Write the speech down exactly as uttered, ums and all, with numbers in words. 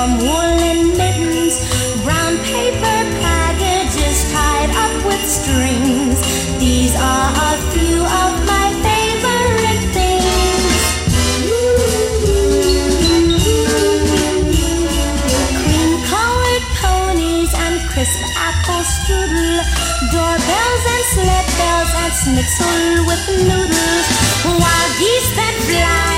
warm woolen mittens, brown paper packages tied up with strings. These are a few of my favorite things. Cream-colored ponies and crisp apple strudel, doorbells and sled bells and schnitzel with noodles, wild geese that fly